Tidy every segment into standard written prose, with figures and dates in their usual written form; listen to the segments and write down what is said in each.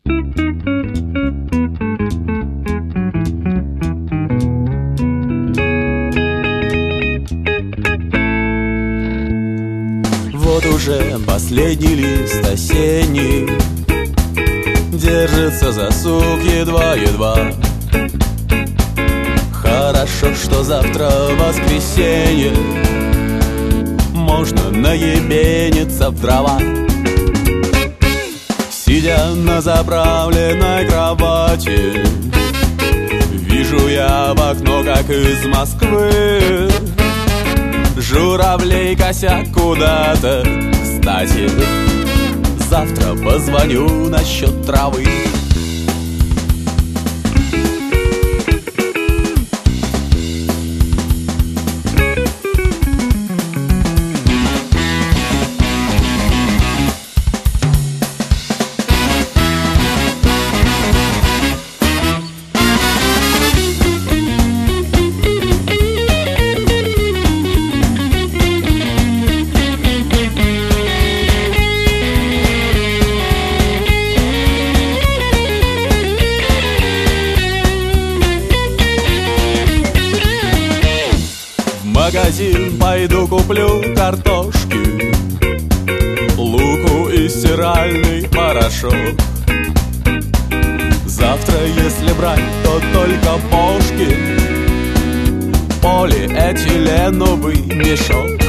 Вот уже последний лист осенний держится за сук едва-едва. Хорошо, что завтра воскресенье, можно наебениться в дрова. Сидя на заправленной кровати, вижу я в окно, как из Москвы журавлей косят куда-то. Кстати, завтра позвоню насчет травы. В магазин пойду куплю картошки, луку и стиральный порошок. Завтра, если брать, то только бошки, полиэтиленовый мешок.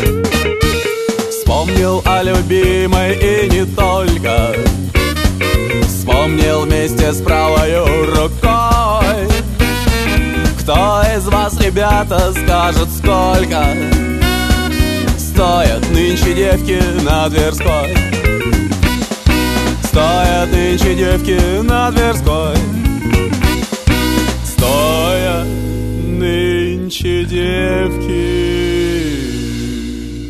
Вспомнил о любимой и не только, вспомнил вместе с правой рукой. Кто из вас, ребята, скажет, сколько стоят нынче девки на Тверской? Стоят нынче девки на Тверской. Стоят нынче девки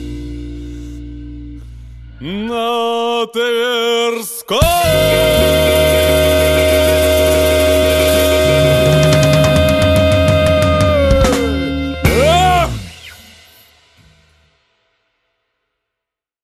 на Тверской.